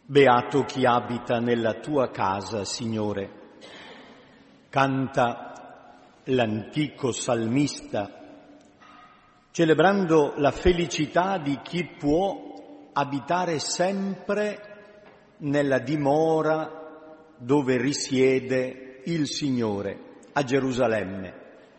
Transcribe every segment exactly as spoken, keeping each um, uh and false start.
Beato chi abita nella tua casa, Signore. Canta l'antico salmista, celebrando la felicità di chi può abitare sempre nella dimora dove risiede il Signore, a Gerusalemme.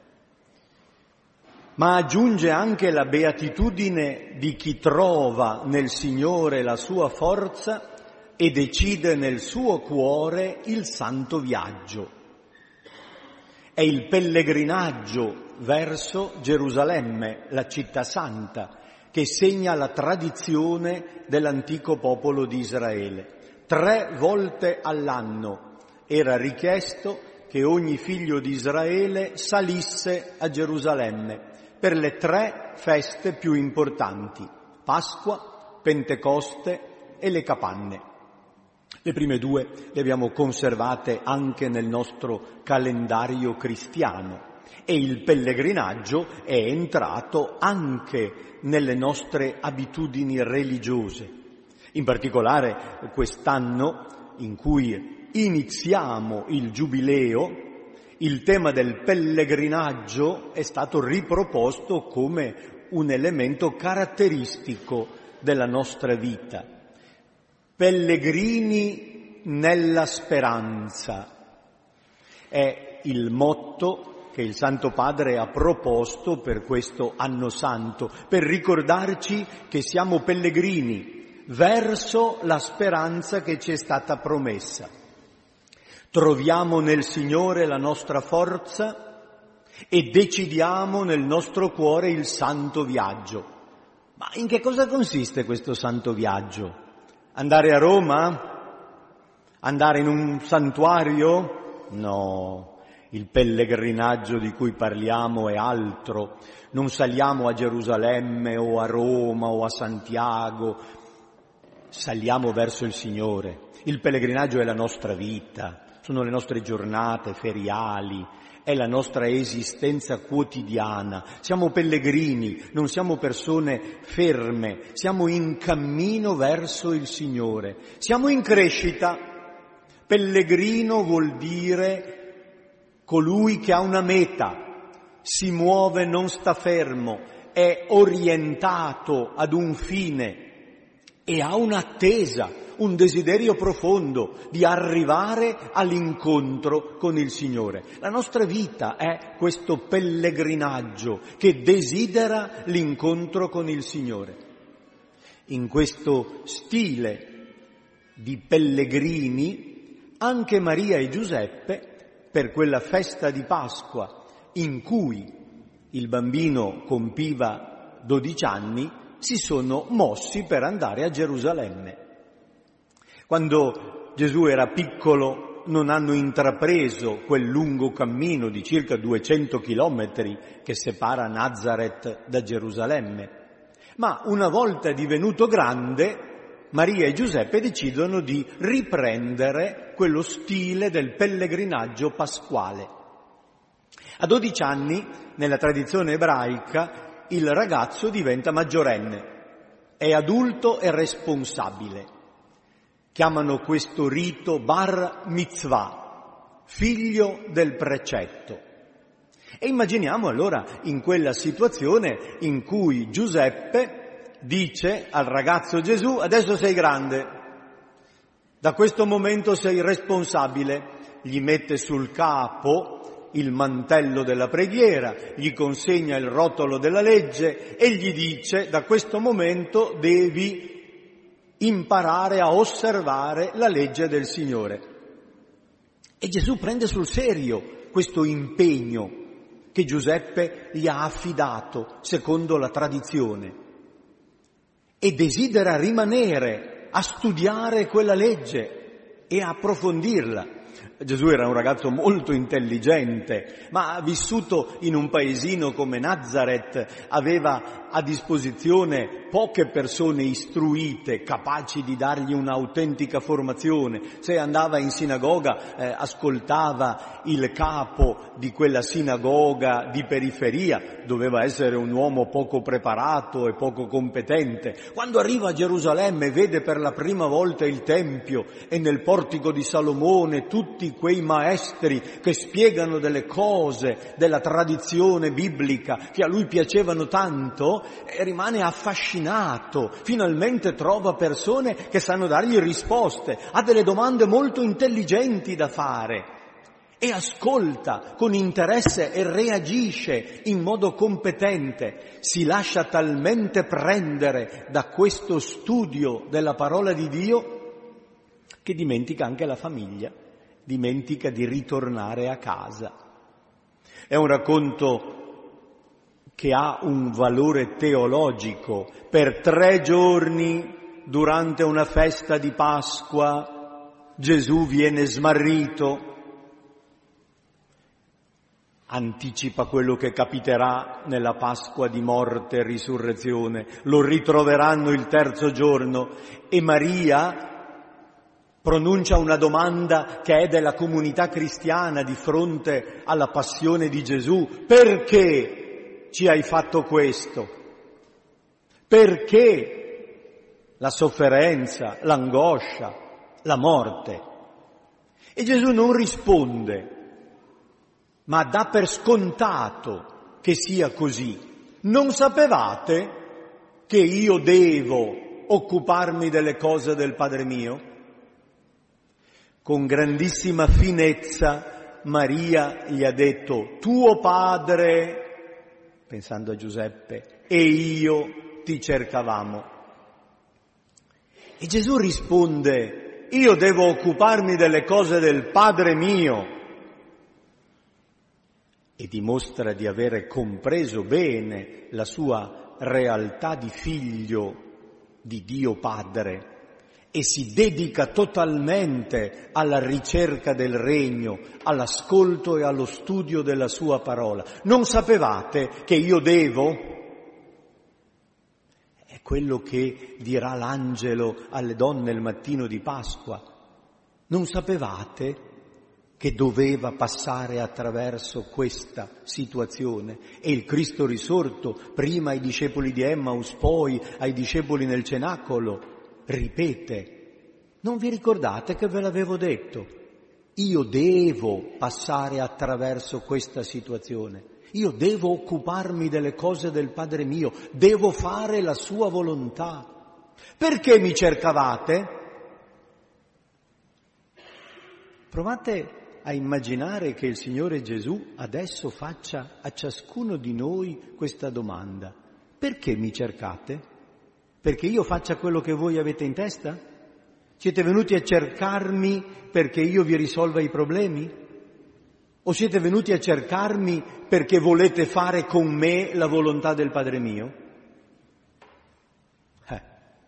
Ma aggiunge anche la beatitudine di chi trova nel Signore la sua forza e decide nel suo cuore il santo viaggio. È il pellegrinaggio verso Gerusalemme, la città santa, che segna la tradizione dell'antico popolo di Israele. Tre volte all'anno era richiesto che ogni figlio di Israele salisse a Gerusalemme per le tre feste più importanti: Pasqua, Pentecoste e le Capanne. Le prime due le abbiamo conservate anche nel nostro calendario cristiano e il pellegrinaggio è entrato anche nelle nostre abitudini religiose. In particolare quest'anno, in cui iniziamo il Giubileo, il tema del pellegrinaggio è stato riproposto come un elemento caratteristico della nostra vita. Pellegrini nella speranza è il motto che il Santo Padre ha proposto per questo anno santo, per ricordarci che siamo pellegrini verso la speranza che ci è stata promessa. Troviamo nel Signore la nostra forza e decidiamo nel nostro cuore il santo viaggio. Ma in che cosa consiste questo santo viaggio? Andare a Roma? Andare in un santuario? No, il pellegrinaggio di cui parliamo è altro. Non saliamo a Gerusalemme o a Roma o a Santiago, saliamo verso il Signore. Il pellegrinaggio è la nostra vita, sono le nostre giornate feriali, è la nostra esistenza quotidiana. Siamo pellegrini, non siamo persone ferme, siamo in cammino verso il Signore. Siamo in crescita. Pellegrino vuol dire colui che ha una meta, si muove, non sta fermo, è orientato ad un fine e ha un'attesa, un desiderio profondo di arrivare all'incontro con il Signore. La nostra vita è questo pellegrinaggio che desidera l'incontro con il Signore. In questo stile di pellegrini, anche Maria e Giuseppe, per quella festa di Pasqua in cui il bambino compiva dodici anni, si sono mossi per andare a Gerusalemme. Quando Gesù era piccolo non hanno intrapreso quel lungo cammino di circa duecento chilometri che separa Nazareth da Gerusalemme, ma una volta divenuto grande Maria e Giuseppe decidono di riprendere quello stile del pellegrinaggio pasquale. A dodici anni, nella tradizione ebraica, il ragazzo diventa maggiorenne, è adulto e responsabile. Chiamano questo rito bar mitzvah, figlio del precetto. E immaginiamo allora in quella situazione in cui Giuseppe dice al ragazzo Gesù: adesso sei grande, da questo momento sei responsabile. Gli mette sul capo il mantello della preghiera, gli consegna il rotolo della legge e gli dice: da questo momento devi imparare a osservare la legge del Signore. E Gesù prende sul serio questo impegno che Giuseppe gli ha affidato secondo la tradizione e desidera rimanere a studiare quella legge e a approfondirla. Gesù era un ragazzo molto intelligente, ma vissuto in un paesino come Nazareth, aveva a disposizione poche persone istruite, capaci di dargli un'autentica formazione. Se andava in sinagoga, eh, ascoltava il capo di quella sinagoga di periferia, doveva essere un uomo poco preparato e poco competente. Quando arriva a Gerusalemme vede per la prima volta il Tempio e nel portico di Salomone tutti quei maestri che spiegano delle cose della tradizione biblica che a lui piacevano tanto, e rimane affascinato. Finalmente trova persone che sanno dargli risposte, ha delle domande molto intelligenti da fare e ascolta con interesse e reagisce in modo competente. Si lascia talmente prendere da questo studio della parola di Dio che dimentica anche la famiglia, dimentica di ritornare a casa. È un racconto che ha un valore teologico. Per tre giorni, durante una festa di Pasqua, Gesù viene smarrito. Anticipa quello che capiterà nella Pasqua di morte e risurrezione. Lo ritroveranno il terzo giorno e Maria pronuncia una domanda che è della comunità cristiana di fronte alla passione di Gesù. Perché ci hai fatto questo? Perché la sofferenza, l'angoscia, la morte? E Gesù non risponde, ma dà per scontato che sia così. Non sapevate che io devo occuparmi delle cose del Padre mio? Con grandissima finezza Maria gli ha detto: tuo padre, pensando a Giuseppe, e io ti cercavamo. E Gesù risponde: io devo occuparmi delle cose del Padre mio. E dimostra di avere compreso bene la sua realtà di figlio di Dio Padre e si dedica totalmente alla ricerca del regno, all'ascolto e allo studio della sua parola. Non sapevate che io devo? È quello che dirà l'angelo alle donne il mattino di Pasqua. Non sapevate che doveva passare attraverso questa situazione? E il Cristo risorto, prima ai discepoli di Emmaus, poi ai discepoli nel cenacolo, ripete: non vi ricordate che ve l'avevo detto? Io devo passare attraverso questa situazione, io devo occuparmi delle cose del Padre mio, devo fare la sua volontà. Perché mi cercavate? Provate a immaginare che il Signore Gesù adesso faccia a ciascuno di noi questa domanda: perché mi cercate? Perché io faccia quello che voi avete in testa? Siete venuti a cercarmi perché io vi risolva i problemi? O siete venuti a cercarmi perché volete fare con me la volontà del Padre mio? Eh.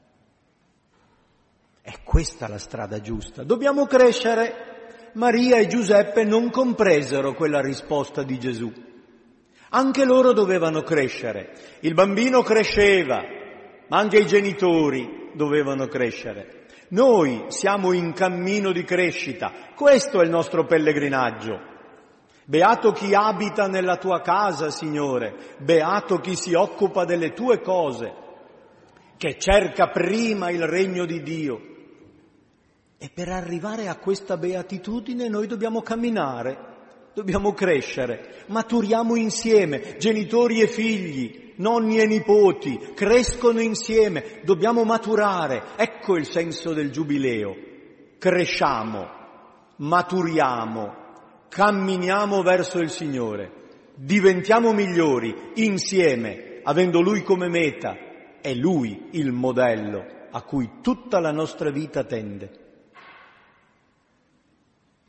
È questa la strada giusta. Dobbiamo crescere. Maria e Giuseppe non compresero quella risposta di Gesù. Anche loro dovevano crescere. Il bambino cresceva, ma anche i genitori dovevano crescere. Noi siamo in cammino di crescita. Questo è il nostro pellegrinaggio. Beato chi abita nella tua casa, Signore. Beato chi si occupa delle tue cose, che cerca prima il regno di Dio. E per arrivare a questa beatitudine noi dobbiamo camminare, dobbiamo crescere, maturiamo insieme, genitori e figli, nonni e nipoti, crescono insieme, dobbiamo maturare. Ecco il senso del Giubileo. Cresciamo, maturiamo, camminiamo verso il Signore, diventiamo migliori insieme, avendo Lui come meta. È Lui il modello a cui tutta la nostra vita tende.